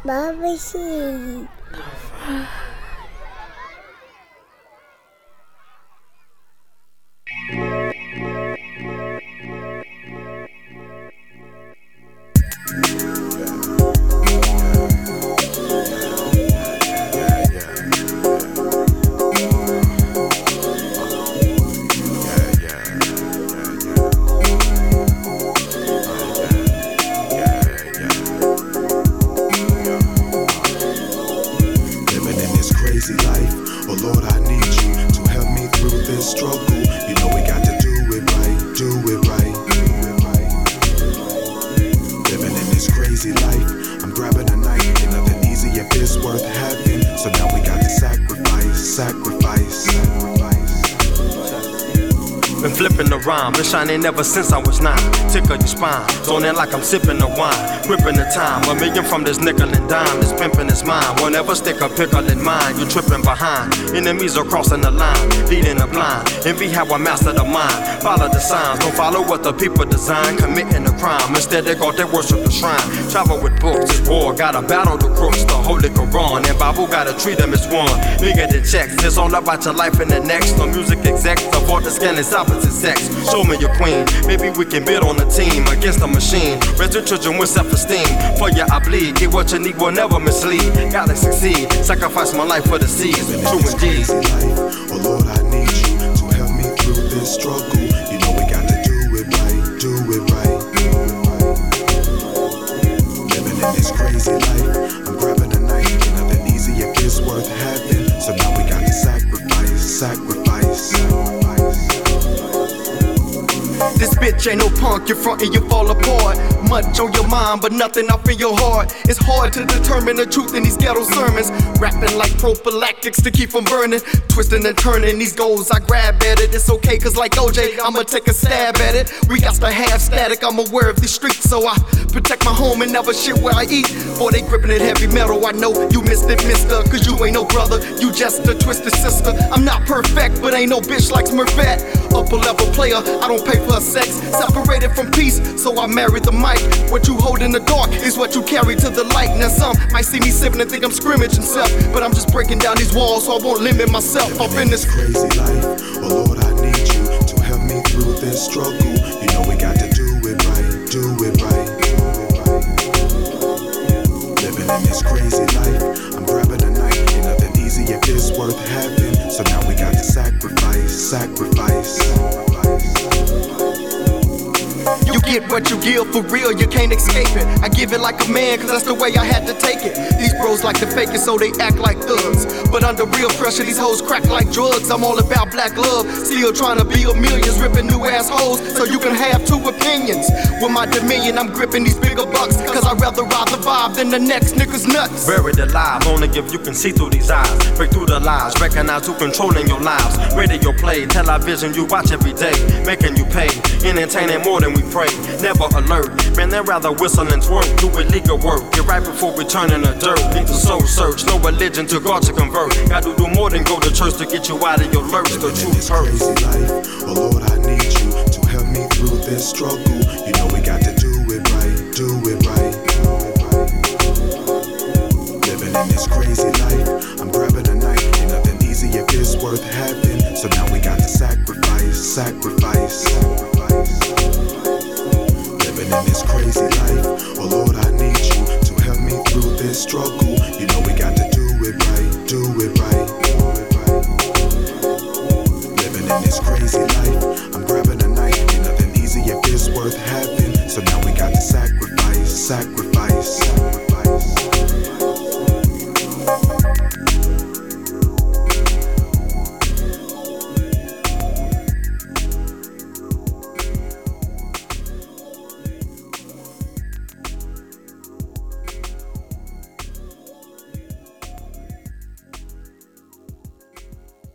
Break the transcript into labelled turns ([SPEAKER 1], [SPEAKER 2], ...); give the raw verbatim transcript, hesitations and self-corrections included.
[SPEAKER 1] Baba Sheep.
[SPEAKER 2] Been shining ever since I was nine. Tickle your spine, zoning like I'm sipping the wine. Gripping the time, a million from this nickel and dime. This pimpin' is mine, won't ever stick a pickle in mine. You tripping behind, enemies are crossing the line. Leading the blind, envy how I master the mind. Follow the signs, don't follow what the people design. Committing a crime, instead they go they worship the shrine. Travel with books, this war gotta battle the crooks. The Holy Quran and Bible gotta treat them as one. Bigger than checks, it's all about your life and the next. No music execs, avoid the scandalous opposite sex. Show me your queen, maybe we can build on the team against the machine. Raise your children with self-esteem. For you I bleed, get what you need will never mislead. Gotta succeed, sacrifice my life for the seeds. True indeed.
[SPEAKER 3] Oh Lord, I need you to help me through this struggle. You know we got to do it right, do it right. Living in this crazy life, I'm grabbing a knife. Ain't nothing easy if it's worth having. So now we got to sacrifice, sacrifice, sacrifice.
[SPEAKER 2] This bitch ain't no punk, you're frontin', you fall apart. Much on your mind, but nothing up in your heart. It's hard to determine the truth in these ghetto sermons. Rapping like prophylactics to keep from burning. Twisting and turning these goals, I grab at it. It's okay, cause like O J, I'ma take a stab at it. We got to have static, I'm aware of these streets. So I protect my home and never shit where I eat. Boy, they gripping it heavy metal, I know you missed it, mister. Cause you ain't no brother, you just a twisted sister. I'm not perfect, but ain't no bitch like Smurfette. Upper level player, I don't pay for her sex. Separated from peace, so I married the mic. What you hold in the dark is what you carry to the light. Now some might see me sipping and think I'm scrimmaging stuff, but I'm just breaking down these walls so I won't limit myself up in this
[SPEAKER 3] crazy life. Oh Lord, I need you to help me through this struggle. You know we got to do it right, do it right. Living in this crazy life, I'm grabbing a knife. Ain't nothing easy if it's worth having. So now we got to sacrifice, sacrifice, sacrifice.
[SPEAKER 2] You get what you give for real, you can't escape it. I give it like a man, cause that's the way I had to take it. These bros like to fake it, so they act like thugs. But under real pressure, these hoes crack like drugs. I'm all about black love, still trying to build millions. Ripping new assholes, so you can have two opinions. With my dominion, I'm gripping these bigger bucks. Cause I'd rather ride the vibe than the next nigga's nuts.
[SPEAKER 4] Buried alive, only if you can see through these eyes. Break through the lies, recognize who controlling your lives. Radio play, television you watch every day. Making you pay, entertaining more than we pray. Never alert, man, they'd rather whistle and twerk. Do illegal work, get right before returning the dirt. Need to soul search, no religion to God to convert. Gotta do more than go to church to get you out of your lurch. The truth hurts.
[SPEAKER 3] Crazy life, oh Lord, I need you to help me through this struggle. You know we got to do it right, do it right. Living in this crazy life, I'm grabbing a knife. Ain't nothing easy if it's worth having. So now we got to sacrifice, sacrifice, sacrifice. Living in this crazy life, oh Lord, I need you to help me through this struggle. You know we got to do it right, do it right. Living in this crazy life.